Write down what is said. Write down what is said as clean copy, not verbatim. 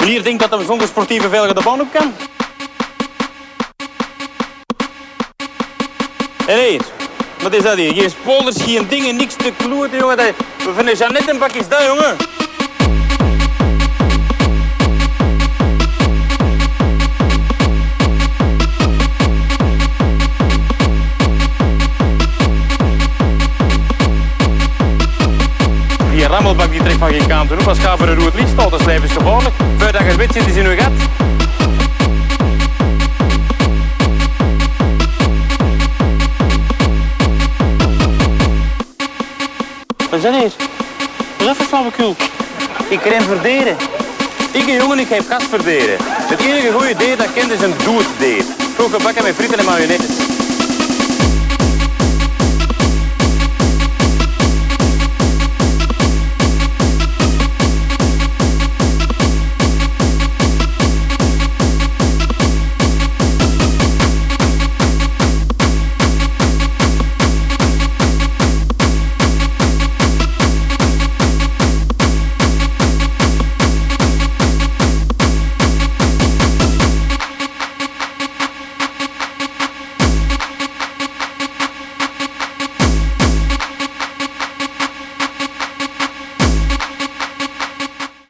Meneer denkt dat hij zonder sportieve velgen de baan op kan? Nee, wat is dat hier? Geen spolders, geen dingen, niks te kloeten, jongen. We vinden Jeannette een bakjes dat, jongen. Die rammelbak die trekt van geen kant op. Als ga voor een rood licht staat, dat slijf is gevaarlijk. Voordat je het weet, zit is in uw gat. Wat is dat hier? Wat is dat voor flauwekul? Ik ren verderen. Ik een jongen, ik geef gas verderen. Het enige goede date dat ik ken is een doet date. Goed gebakken met frieten en mayonaise.